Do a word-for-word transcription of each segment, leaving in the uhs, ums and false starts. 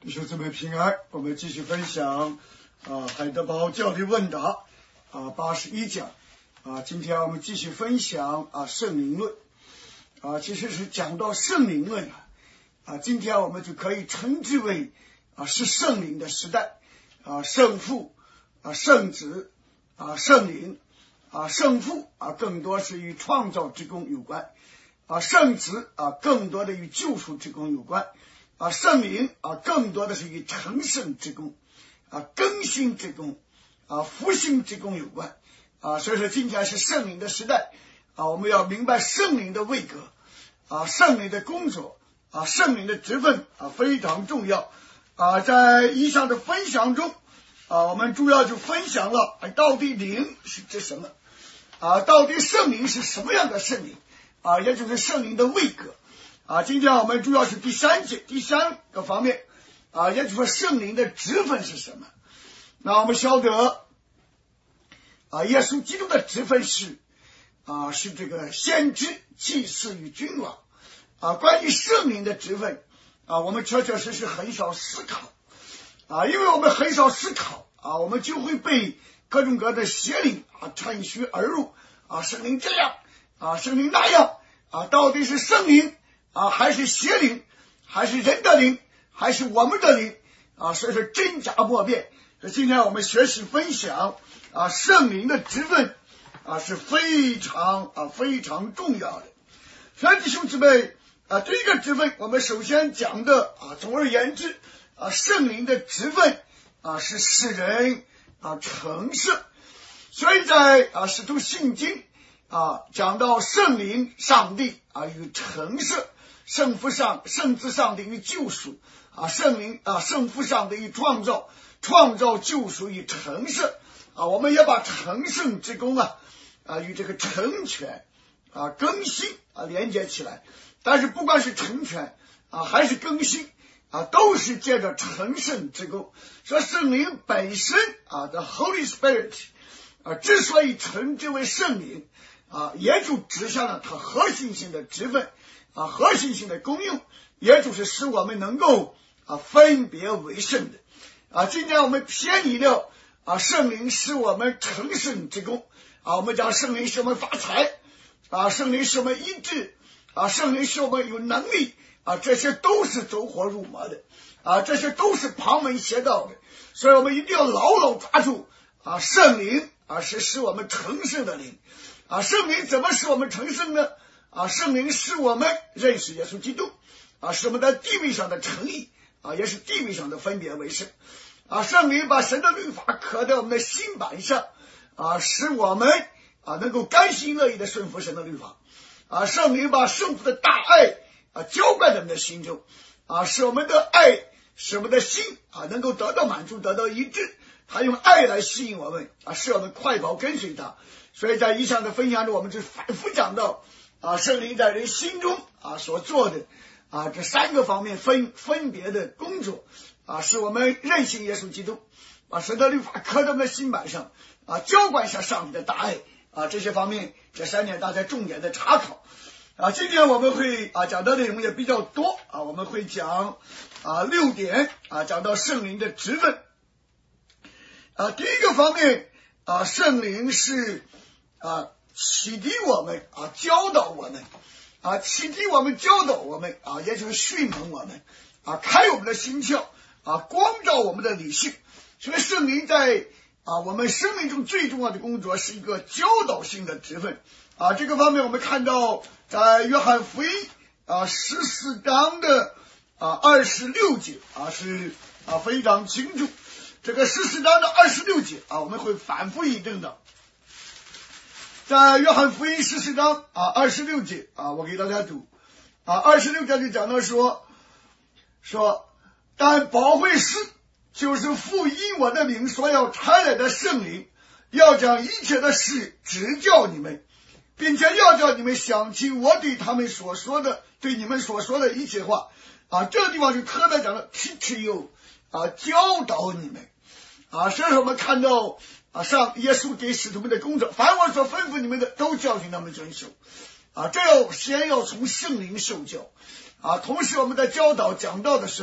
弟兄姊妹平安，我们继续分享啊海德堡教理问答啊八十一讲啊，今天我们继续分享啊圣灵论啊，其实是讲到圣灵论啊，啊今天我们就可以称之为啊是圣灵的时代啊，圣父啊圣子啊圣灵啊，圣父啊更多是与创造之功有关啊，圣子啊更多的与救赎之功有关啊，圣灵啊更多的是与成圣之功啊更新之功啊复兴之功有关啊，所以说今天是圣灵的时代啊，我们要明白圣灵的位格啊，圣灵的工作啊，圣灵的职分啊非常重要啊，在以上的分享中啊，我们主要就分享了哎到底灵是指什么啊，到底圣灵是什么样的圣灵啊，也就是圣灵的位格啊，今天我们主要是第三节第三个方面啊，也就是说圣灵的职分是什么。那我们晓得啊，耶稣基督的职分是啊是这个先知祭司与君王啊，关于圣灵的职分啊，我们确确实实很少思考啊，因为我们很少思考啊，我们就会被各种各样的邪灵啊趁虚而入啊，圣灵这样啊，圣灵那样啊，到底是圣灵啊还是邪灵，还是人的灵，还是我们的灵啊，所以说真假莫辨。所以今天我们学习分享啊圣灵的职分啊是非常啊非常重要的。所以弟兄姊妹啊，这个职分我们首先讲的啊，总而言之啊，圣灵的职分啊是使人啊成圣。所以在啊使徒信经啊讲到圣灵上帝啊与成圣，圣父上圣子上帝与救赎啊，圣灵啊圣父上帝与创造，创造救赎与成圣啊，我们也把成圣之功啊啊与这个成全啊更新啊连接起来。但是不管是成全啊还是更新啊，都是借着成圣之功。说圣灵本身啊的 Holy Spirit 啊之所以称之为圣灵啊，也就指向了它核心性的职分啊，核心性的功用，也就是使我们能够啊分别为圣的啊。今天我们偏离了啊圣灵使我们成圣之功啊，我们讲圣灵使我们发财啊，圣灵使我们医治啊，圣灵使我们有能力啊，这些都是走火入魔的啊，这些都是旁门邪道的。所以我们一定要牢牢抓住啊，圣灵啊是使我们成圣的灵啊。圣灵怎么使我们成圣呢？啊，圣灵使我们认识耶稣基督啊，使我们在地位上的称义啊，也是地位上的分别为圣啊。圣灵把神的律法刻在我们的心板上啊，使我们啊能够甘心乐意的顺服神的律法啊。圣灵把圣父的大爱啊浇灌在我们的心中啊，使我们的爱使我们的心啊能够得到满足，得到医治。他用爱来吸引我们啊，使我们快跑跟随他。所以在以上的分享中，我们就反复讲到啊，圣灵在人心中啊所做的啊这三个方面分分别的工作啊，使我们认信耶稣基督，把神的律法刻在我们的心板上啊，浇灌下上帝的大爱啊，这些方面这三年大家重点的查考啊。今天我们会啊讲的内容也比较多啊，我们会讲啊六点啊，讲到圣灵的职分啊。第一个方面啊，圣灵是啊启迪我们啊，教导我们啊，启迪我们教导我们啊，也就是训蒙我们啊，开我们的心窍啊，光照我们的理性。所以圣灵在啊我们生命中最重要的工作是一个教导性的职分啊。这个方面我们看到在约翰福音啊十四章的啊二十六节啊是啊非常清楚。这个十四章的二十六节啊，我们会反复引证的。在约翰福音十四章啊二十六节啊，我给大家读啊，二十六节就讲到说说，但保惠师就是父因我的名所要差来的圣灵，要将一切的事指教你们，并且要叫你们想起我对他们所说的，对你们所说的一切话啊。这个地方就特别讲了 teach you 啊，教导你们啊。所以说我们看到啊，上耶稣给使徒们的工作，凡我所吩咐你们的，都教训他们遵守啊。这要先要从圣灵受教啊。同时我们在教导讲道的时候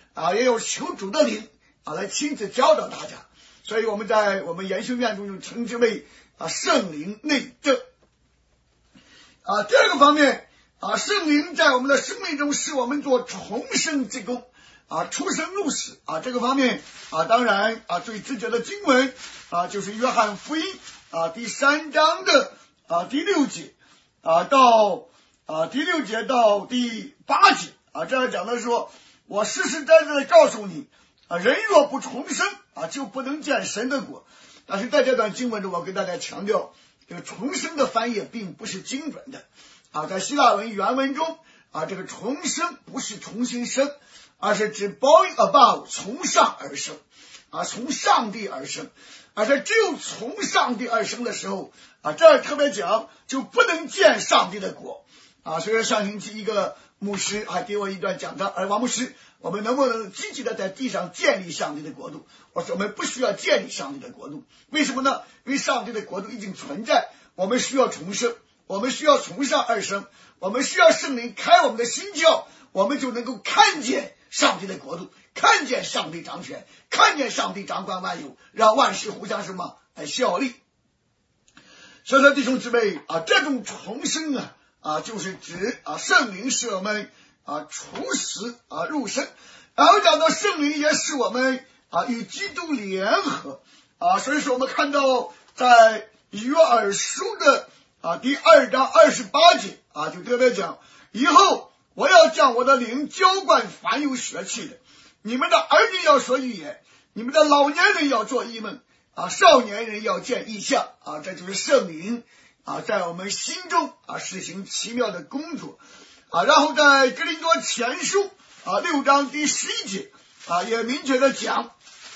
啊，也有求主的灵啊来亲自教导大家。所以我们在我们研修院中就称之为啊圣灵内证。啊，第二个方面啊，圣灵在我们的生命中使我们做重生之功啊，出生入死啊，这个方面啊，当然啊，最直接的经文啊，就是约翰福音啊第三章的啊第六节啊到啊第六节到第八节啊，这样讲的说，我实实在在的告诉你啊，人若不重生啊，就不能见神的国。但是在这段经文中，我给大家强调，这个重生的翻译并不是精准的啊，在希腊文原文中啊，这个重生不是重新生，而是指 born above 从上而生啊，从上帝而生。而且只有从上帝而生的时候啊，这儿特别讲就不能见上帝的国啊。所以上星期一个牧师还给我一段讲章，而王牧师，我们能不能积极的在地上建立上帝的国度？我说我们不需要建立上帝的国度，为什么呢？因为上帝的国度已经存在，我们需要重生，我们需要从上而生，我们需要圣灵开我们的心窍，我们就能够看见上帝的国度，看见上帝掌权，看见上帝掌管万有，让万事互相什么来效力。所以说弟兄姊妹啊，这种重生啊啊，就是指啊圣灵使我们啊处死啊入生，然后讲到圣灵也使我们啊与基督联合啊，所以说我们看到在约珥书的啊第二章二十八节啊，就特别讲，以后我要将我的灵浇灌凡有血气的，你们的儿女要说预言，你们的老年人要做异梦啊，少年人要见异象啊，这就是圣灵啊在我们心中啊实行奇妙的工作啊。然后在哥林多前书啊六章第十一节啊也明确的讲，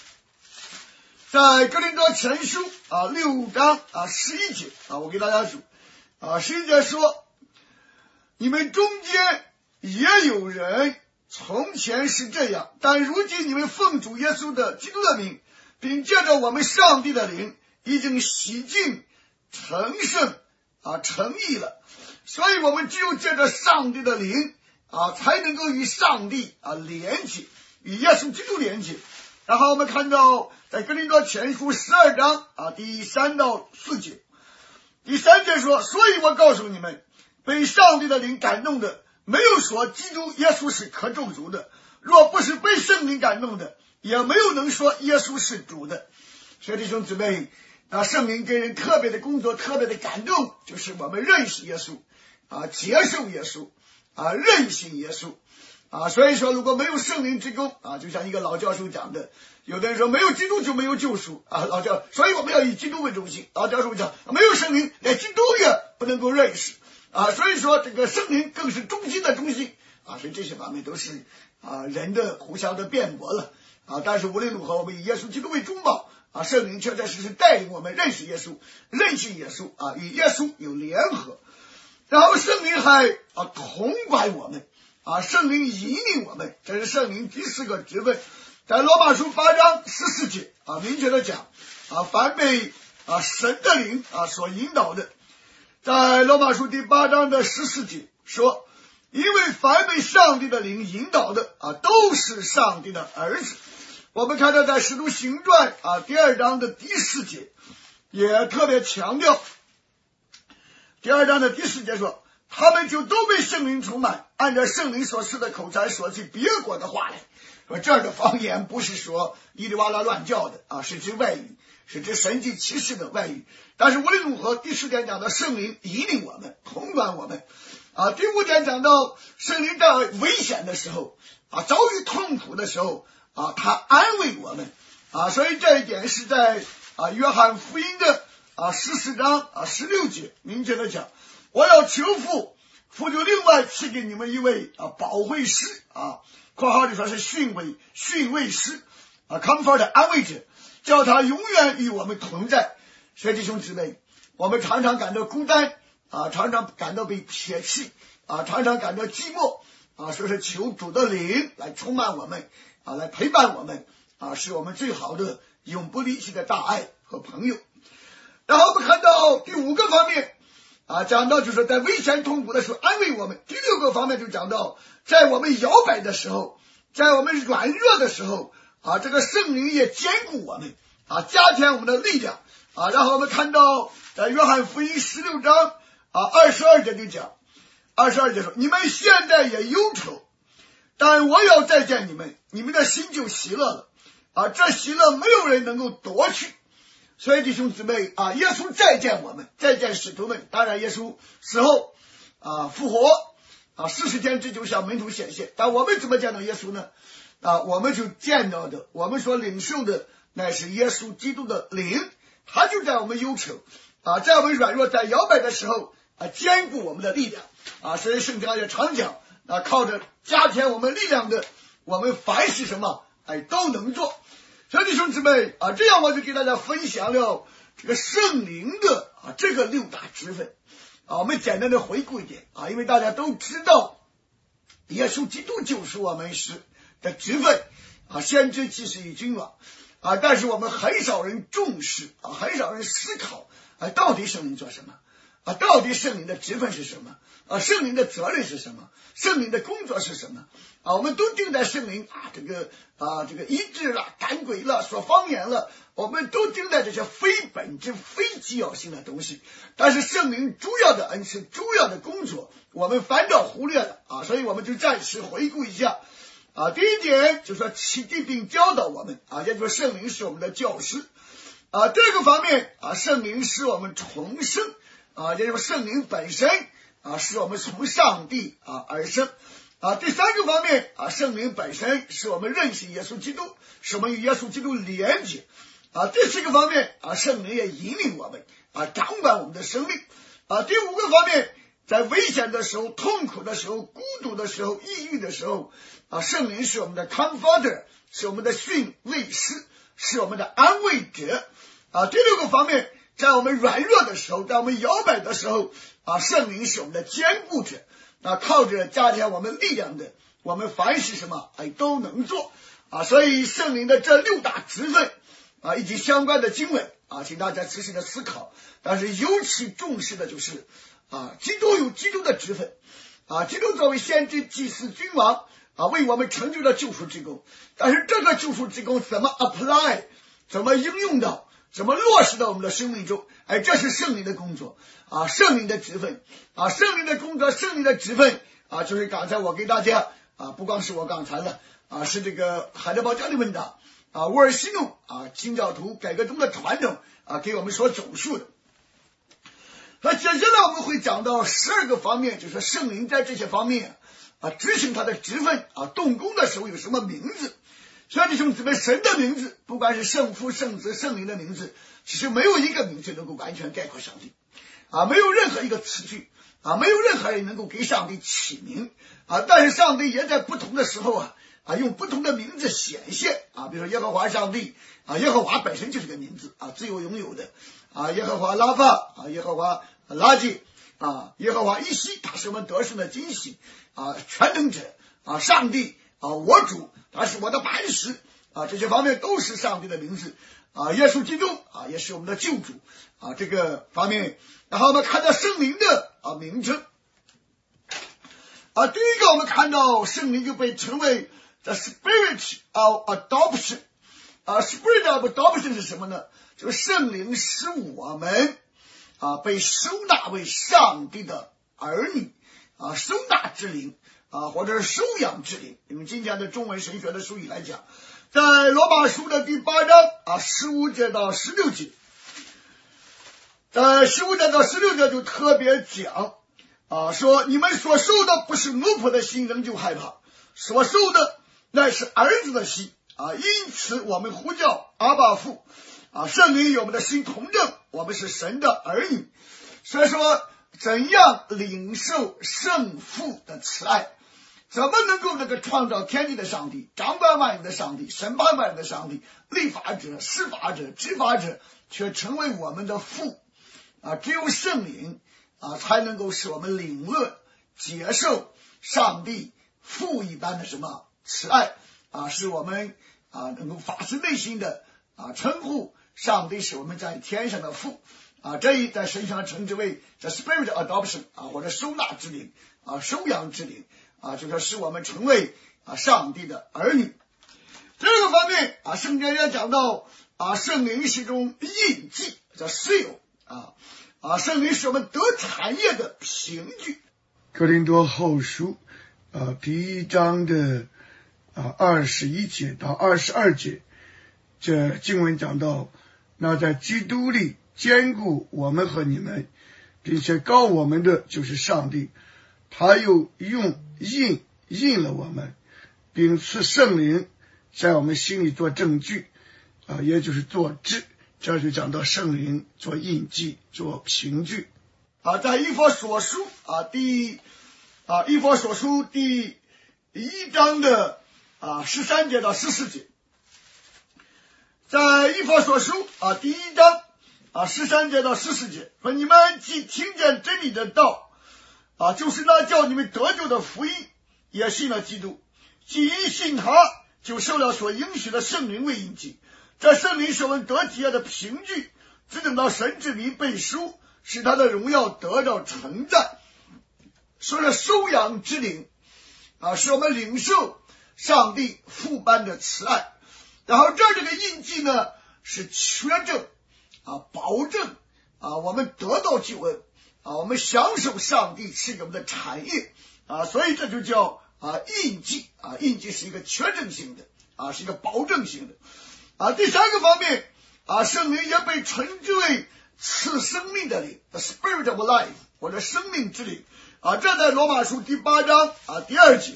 在哥林多前书啊六章啊十一节啊，我给大家数啊，十一节说，你们中间也有人从前是这样，但如今你们奉主耶稣的基督的名，并借着我们上帝的灵，已经洗净成圣啊成义了。所以我们只有借着上帝的灵啊，才能够与上帝啊连接，与耶稣基督连接。然后我们看到在哥林多前书十二章啊第三到四节，第三节说，所以我告诉你们，被上帝的灵感动的，没有说基督耶稣是可咒诅的，若不是被圣灵感动的，也没有能说耶稣是主的。所以弟兄姊妹啊，圣灵给人特别的工作，特别的感动，就是我们认识耶稣啊，接受耶稣啊，认信耶稣啊。所以说如果没有圣灵之功啊，就像一个老教授讲的，有的人说没有基督就没有救赎啊，老教，所以我们要以基督为中心。老教授讲没有圣灵，连基督也不能够认识啊，所以说这个圣灵更是中心的中心啊。所以这些方面都是啊人的互相的辩驳了啊。但是无论如何，我们以耶稣基督为中保啊，圣灵确确实实带领我们认识耶稣，认识耶稣啊，与耶稣有联合。然后圣灵还啊统管我们啊，圣灵引领我们，这是圣灵第四个职分。在罗马书八章十四节啊，明确的讲啊，凡被啊神的灵啊所引导的，在罗马书第八章的十四节说，因为凡被上帝的灵引导的啊，都是上帝的儿子。我们看到在使徒行传啊第二章的第四节也特别强调，第二章的第四节说，他们就都被圣灵充满，按照圣灵所示的口才说起别国的话来。说这儿的方言不是说叽里哇啦乱叫的啊，是指外语，是指神迹奇事的外语。但是无论如何，第四点讲到圣灵引领我们，统管我们啊。第五点讲到圣灵在危险的时候啊，遭遇痛苦的时候啊，他安慰我们啊。所以这一点是在啊约翰福音的啊十四章啊十六节明确的讲，我要求父，父就另外赐给你们一位啊保惠师啊，括号里说是训慰训慰师啊 comfort 安慰者，叫他永远与我们同在。所以弟兄姊妹，我们常常感到孤单啊，常常感到被撇弃啊，常常感到寂寞啊，所以说求主的灵来充满我们啊，来陪伴我们啊，是我们最好的永不离弃的大爱和朋友。然后我们看到第五个方面啊，讲到就是在危险痛苦的时候安慰我们。第六个方面就讲到在我们摇摆的时候在我们软弱的时候啊，这个圣灵也坚固我们啊，加添我们的力量啊。然后我们看到在约翰福音十六章啊二十二节就讲，二十二节说，你们现在也忧愁，但我要再见你们，你们的心就喜乐了啊，这喜乐没有人能够夺去。所以弟兄姊妹啊，耶稣再见我们，再见使徒们，当然耶稣死后啊复活啊四十天之久向门徒显现，但我们怎么见到耶稣呢？啊，我们就见到的，我们所领受的乃是耶稣基督的灵，他就在我们忧愁啊，在我们软弱在摇摆的时候啊，坚固我们的力量啊。所以圣经也常讲啊，靠着加添我们力量的，我们凡是什么哎都能做。所以弟兄姊妹啊，这样我就给大家分享了这个圣灵的啊这个六大职分啊。我们简单的回顾一点啊，因为大家都知道耶稣基督就是我们是的职分啊，先知祭司与君王啊，但是我们很少人重视啊，很少人思考啊，到底圣灵做什么啊？到底圣灵的职分是什么啊？圣灵的责任是什么？圣灵的工作是什么啊？我们都定在圣灵啊，这个啊，这个医治了、赶鬼了、说方言了，我们都定在这些非本质、非基要性的东西。但是圣灵主要的恩赐、主要的工作，我们反倒忽略了啊，所以我们就暂时回顾一下啊。第一点就是说启迪并教导我们啊，也就是圣灵是我们的教师啊。这个方面啊，圣灵使我们重生啊，也就是圣灵本身啊，是我们从上帝啊而生啊。第三个方面啊，圣灵本身是我们认识耶稣基督，使我们与耶稣基督连结啊。第四个方面啊，圣灵也引领我们啊，掌管我们的生命啊。第五个方面，在危险的时候、痛苦的时候、孤独的时候、抑郁的时候啊，圣灵是我们的 comforter， 是我们的训慰师，是我们的安慰者啊。第六个方面，在我们软弱的时候，在我们摇摆的时候啊，圣灵是我们的坚固者啊，靠着加添我们力量的，我们凡是什么哎都能做啊。所以圣灵的这六大职分啊，以及相关的经文啊，请大家仔细的思考。但是尤其重视的就是啊，基督有基督的职分啊，基督作为先知、祭司、君王啊，为我们成就了救赎之功。但是这个救赎之功怎么 apply， 怎么应用到，怎么落实到我们的生命中？哎，这是圣灵的工作啊，圣灵的职分啊，圣灵的工作，圣灵的职分啊，就是刚才我给大家啊，不光是我刚才了啊，是这个海德堡教理问答啊，沃尔西诺啊，清教徒改革中的传统啊，给我们所总述的。那接下来我们会讲到十二个方面，就是圣灵在这些方面啊执行他的职分啊，动工的时候有什么名字。所以弟兄姊妹，神的名字，不管是圣父、圣子、圣灵的名字，其实没有一个名字能够完全概括上帝啊，没有任何一个词句啊，没有任何人能够给上帝起名啊。但是上帝也在不同的时候啊啊用不同的名字显现啊，比如说耶和华上帝啊，耶和华本身就是个名字啊，自由拥有的啊，耶和华拉法啊，耶和华拉基啊，耶和华伊西，他是我们得胜的惊喜啊，全能者啊，上帝啊，我主，他是我的磐石啊，这些方面都是上帝的名字啊。耶稣基督啊，也是我们的救主啊，这个方面。然后我们看到圣灵的啊名称啊，第一个我们看到圣灵就被称为 the spirit of adoption 啊 ，spirit of adoption 是什么呢？就是圣灵使我们啊被收纳为上帝的儿女啊，收纳之灵啊，或者是收养之灵。用今天的中文神学的术语来讲，在罗马书的第八章啊十五节到十六节，在十五节到十六节就特别讲啊，说你们所受的不是奴仆的心，仍旧害怕，所受的乃是儿子的心啊，因此我们呼叫阿爸父啊，圣灵与我们的心同证，我们是神的儿女。所以说，怎样领受圣父的慈爱，怎么能够那个创造天地的上帝、掌管万有的上帝、审判万有的上帝、立法者、施法者、执法者，却成为我们的父啊？只有圣灵啊，才能够使我们领略、接受上帝父一般的什么慈爱啊，使我们啊能够发自内心的啊称呼上帝是我们在天上的父啊，这一在神上称之为 the spirit adoption 啊，或者收纳之灵啊，收养之灵啊，就说使我们成为啊上帝的儿女。这个方面啊，圣经也讲到啊，圣灵是一种印记，叫 seal 啊啊，圣灵是我们得产业的凭据。 哥林多后书啊第一章的啊二十一节到二十二节，这经文讲到，那在基督里坚固我们和你们，并且告我们的就是上帝，他又用印印了我们，并赐圣灵在我们心里做证据啊，也就是做质。这就讲到圣灵做印记，做凭据啊。在以弗所书啊第啊以弗所书第一章的啊十三节到十四节，在以弗所书啊第一章啊十三节到十四节说，你们既听见真理的道啊，就是那叫你们得救的福音，也信了基督，既因信他，就受了所应许的圣灵为印记。这圣灵是我们得体验的凭据，只等到神之名背书，使他的荣耀得到称赞。说是收养之灵啊，使我们领受上帝父般的慈爱。然后这儿这个印记呢，是确证啊，保证啊，我们得到救恩啊，我们享受上帝赐给我们的产业啊，所以这就叫啊印记啊，印记是一个确证性的啊，是一个保证性的。啊，第三个方面啊，圣灵也被称之为赐生命的灵 ，the Spirit of Life， 或者生命之灵啊。这在罗马书第八章啊第二节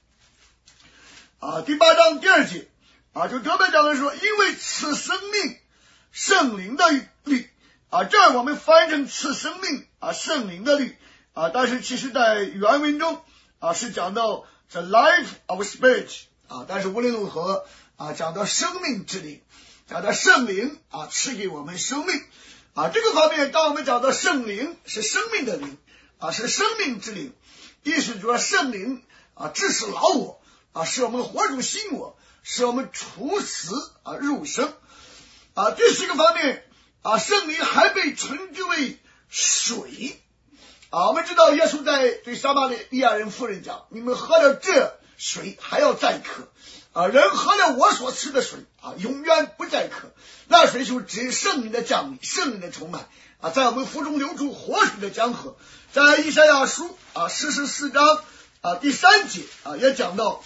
啊，第八章第二节啊，就特别讲的说，因为赐生命圣灵的律啊，这儿我们翻译成赐生命啊圣灵的律啊，但是其实在原文中啊是讲到 the life of spirit 啊，但是无论如何。啊，讲到生命之灵，讲到圣灵啊，赐给我们生命啊。这个方面，当我们讲到圣灵是生命的灵啊，是生命之灵，意思就是圣灵啊，致使老我啊，使我们活出新我，使我们处死啊入生啊。第四个方面啊，圣灵还被称之为水啊。我们知道耶稣在对撒玛利亚人妇人讲：“你们喝了这水，还要再渴。”啊，人喝了我所吃的水啊，永远不再渴。那水就指圣灵的降临，圣灵的充满啊，在我们腹中流出活水的江河。在以赛亚书啊四十四章啊第三节啊也讲到，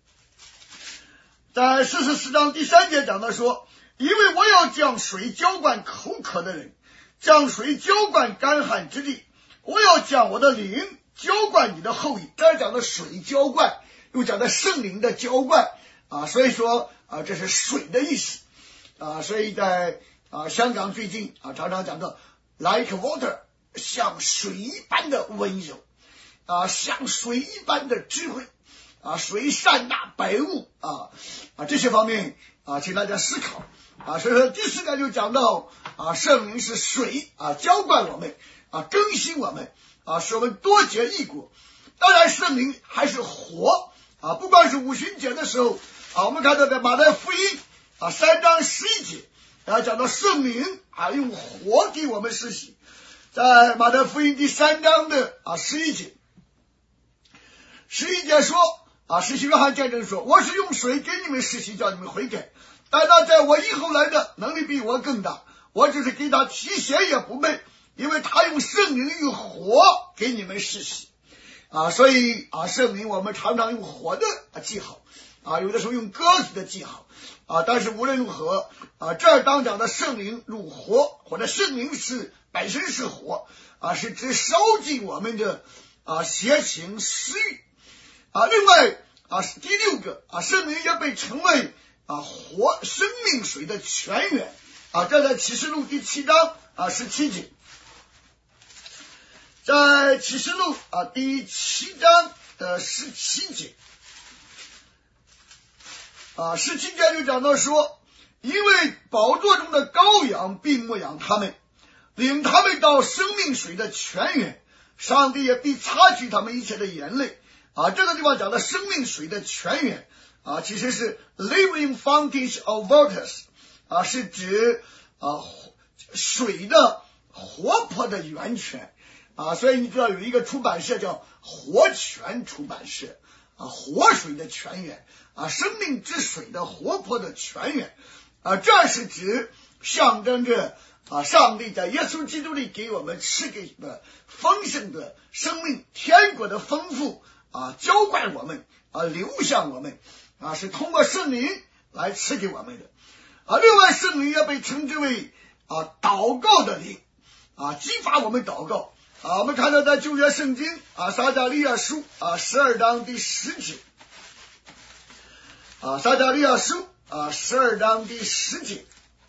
在四十四章第三节讲到说，因为我要将水浇灌口渴的人，将水浇灌干旱之地，我要将我的灵浇灌你的后裔。这儿讲的水浇灌，又讲的圣灵的浇灌。啊，所以说啊，这是水的意思啊，所以在啊香港最近啊常常讲到 like water， 像水一般的温柔啊，像水一般的智慧啊，水善纳百物啊啊这些方面啊，请大家思考啊。所以说第四个就讲到啊，圣灵是水啊，浇灌我们啊，更新我们啊，使我们多结义果。当然，圣灵还是活啊，不管是五旬节的时候。啊，我们看到在马太福音啊三章十一节啊讲到圣灵啊用火给我们施洗，在马太福音第三章的啊十一节，十一节说啊，施洗约翰见证说，我是用水给你们施洗，叫你们悔改，但那在我以后来的能力比我更大，我只是给他提鞋也不配，因为他用圣灵与火给你们施洗啊，所以啊圣灵我们常常用火的啊记号。啊，有的时候用鸽子的记号啊，但是无论如何啊，这儿当讲的圣灵入火，或者圣灵是本身是火啊，是指烧尽我们的啊邪情私欲啊。另外啊，第六个啊，圣灵也被称为啊活生命水的泉源啊，这在启示录第七章啊十七节，在启示录啊第七章的十七节。啊，十七节就讲到说，因为宝座中的羔羊并牧养他们，领他们到生命水的泉源，上帝也必擦去他们一切的眼泪啊。这个地方讲的生命水的泉源啊，其实是 living fountains of waters 啊，是指啊水的活泼的源泉啊。所以你知道有一个出版社叫活泉出版社啊活水的泉源啊，生命之水的活泼的泉源啊，这是指象征着啊上帝在耶稣基督里给我们赐给的丰盛的生命，天国的丰富啊浇灌我们啊流向我们啊，是通过圣灵来赐给我们的啊。另外圣灵也被称之为啊祷告的灵啊，激发我们祷告啊。我们看到在旧约圣经啊撒迦利亚书啊十二章第十节啊，撒迦利亚书啊十二章第十节，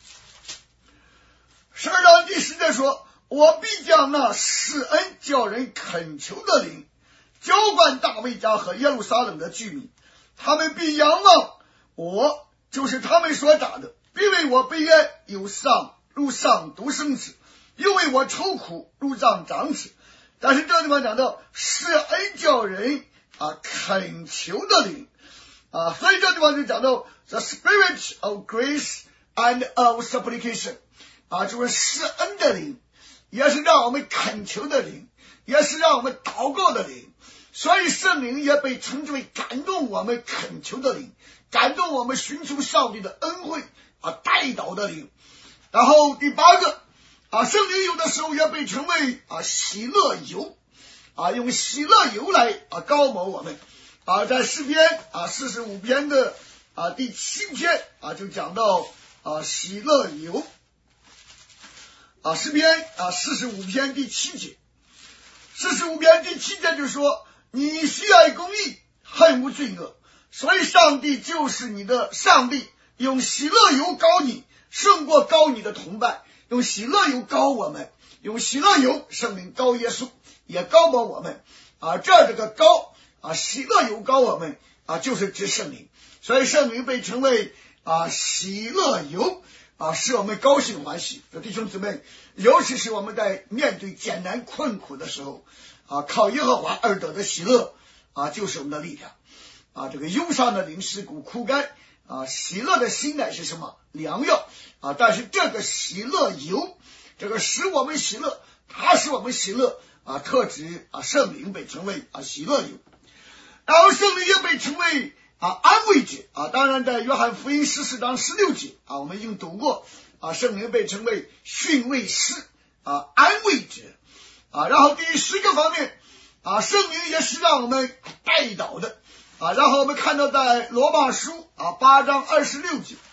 十二章第十节说，我必将那施恩叫人恳求的灵浇灌大卫家和耶路撒冷的居民，他们必仰望我，就是他们所打的，必为我悲哀，有丧如丧独生子，又为我愁苦如丧长子。但是这地方讲到施恩叫人啊恳求的灵啊，所以这地方就讲到 the spirit of grace and of supplication 啊，就是施恩的灵，也是让我们恳求的灵，也是让我们祷告的灵。所以圣灵也被称之为感动我们恳求的灵，感动我们寻求上帝的恩惠啊代祷的灵。然后第八个啊，圣灵有的时候也被称为啊喜乐油啊，用喜乐油来啊高抹我们啊。在诗篇啊四十五篇的啊第七篇啊就讲到啊喜乐油啊，诗篇啊四十五篇第七节，四十五篇第七节就说，你喜爱公义，恨无罪恶，所以上帝就是你的上帝，用喜乐油膏你，胜过膏你的同伴，用喜乐油膏我们，用喜乐油圣灵膏耶稣，也膏抹我们啊。这这个膏啊，喜乐油膏我们啊，就是指圣灵，所以圣灵被称为啊喜乐油啊，使我们高兴欢喜。弟兄姊妹，尤其是我们在面对艰难困苦的时候啊，靠耶和华而得的喜乐啊，就是我们的力量啊。这个忧伤的灵使骨枯干啊，喜乐的心乃是什么？良药啊。但是这个喜乐油，这个使我们喜乐，它使我们喜乐啊，特指啊圣灵被称为啊喜乐油。然后圣灵也被称为啊安慰者啊。当然在约翰福音十四章十六节啊，我们已经读过啊，圣灵被称为训慰师啊安慰者啊。然后第十个方面啊，圣灵也是让我们代祷的啊。然后我们看到在罗马书啊八章二十六节，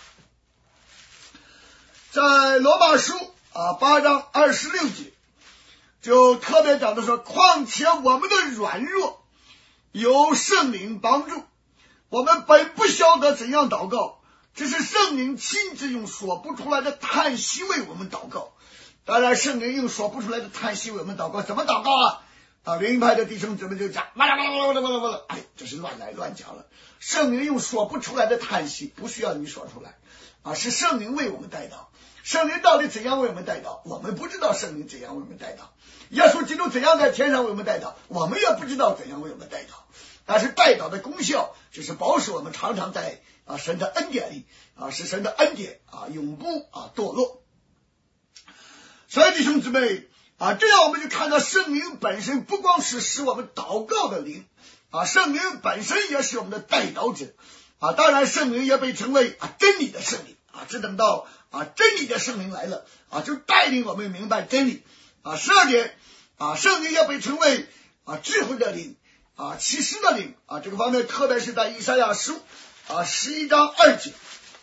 在罗马书啊八章二十六节就特别讲的说，况且我们的软弱有圣灵帮助，我们本不晓得怎样祷告，只是圣灵亲自用说不出来的叹息为我们祷告。当然圣灵用说不出来的叹息为我们祷告，怎么祷告啊？啊，灵派的弟兄姊妹就讲哇啦哇啦哇啦哇啦哇啦，哎，这是乱来乱讲了。圣灵用说不出来的叹息，不需要你说出来啊，是圣灵为我们代祷。圣灵到底怎样为我们代祷？我们不知道圣灵怎样为我们代祷。耶稣基督怎样在天上为我们代祷？我们也不知道怎样为我们代祷。但是代祷的功效就是保守我们常常在啊神的恩典里啊，使神的恩典啊永不啊堕落。所以弟兄姊妹啊，这样我们就看到圣灵本身不光是使我们祷告的灵啊，圣灵本身也是我们的代祷者啊。当然圣灵也被称为啊真理的圣灵啊，只等到啊真理的圣灵来了啊，就带领我们明白真理啊。十二点啊，圣灵也被称为啊智慧的灵啊，启示的灵啊。这个方面特别是在以赛亚书啊十一章二节，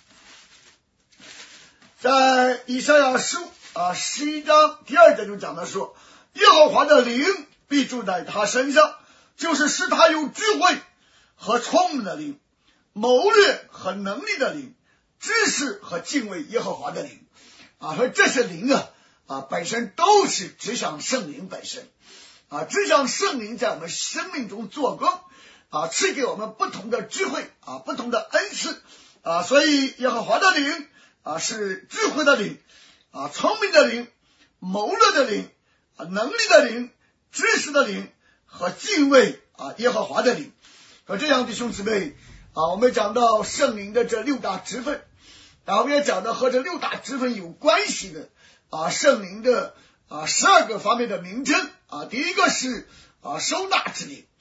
在以赛亚书啊十一章第二节就讲到说，耶和华的灵必住在他身上，就是使他有智慧和聪明的灵，谋略和能力的灵，知识和敬畏耶和华的灵啊。所以这些灵啊啊本身都是指向圣灵本身啊，指向圣灵在我们生命中做工啊，赐给我们不同的智慧啊，不同的恩赐啊。所以耶和华的灵啊是智慧的灵啊，聪明的灵，谋略的灵啊，能力的灵，知识的灵和敬畏啊耶和华的灵。和这样弟兄姊妹啊，我们讲到圣灵的这六大职分，然后我们也讲到和这六大职分有关系的啊圣灵的啊十二个方面的名称啊。第一个是啊收纳之灵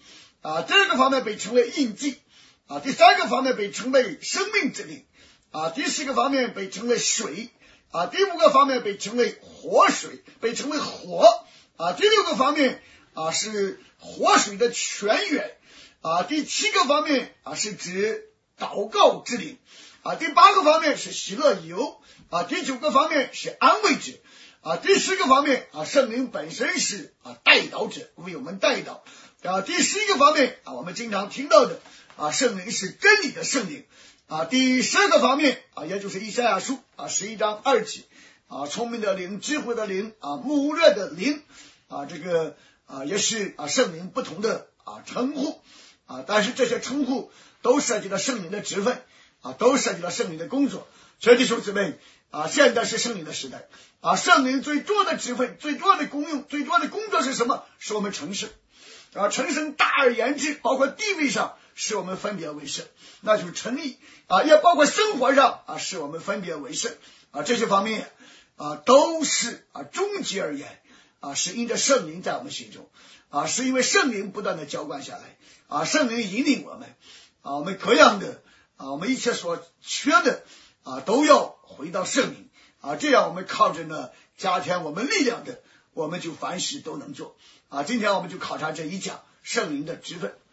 啊，第二个方面被称为印记啊，第三个方面被称为生命之灵啊，第四个方面被称为水啊，第五个方面被称为活水，被称为火啊，第六个方面啊是活水的泉源啊，第七个方面啊是指祷告之灵啊，第八个方面是喜乐油啊，第九个方面是安慰者啊，第十个方面啊圣灵本身是啊代祷者，为我们代祷啊，第十一个方面啊我们经常听到的啊圣灵是真理的圣灵啊，第十二个方面啊也就是以赛亚书啊十一章二节啊聪明的灵、智慧的灵啊目热的灵啊这个啊也是啊圣灵不同的啊称呼啊，但是这些称呼都涉及到圣灵的职分啊，都涉及到圣灵的工作。所以弟兄姊妹啊，现在是圣灵的时代啊，圣灵最重要的职分、最重要的功用、最重要的工作是什么？是我们成圣啊，成圣大而言之，包括地位上使我们分别为圣，那就是称义啊，也包括生活上啊，使我们分别为圣啊，这些方面啊都是啊终极而言啊，是因着圣灵在我们心中啊，是因为圣灵不断的浇灌下来啊，圣灵引领我们啊，我们各样的啊，我们一切所缺的啊，都要回到圣灵啊，这样我们靠着呢加添我们力量的，我们就凡事都能做啊。今天我们就考察这一讲圣灵的职分。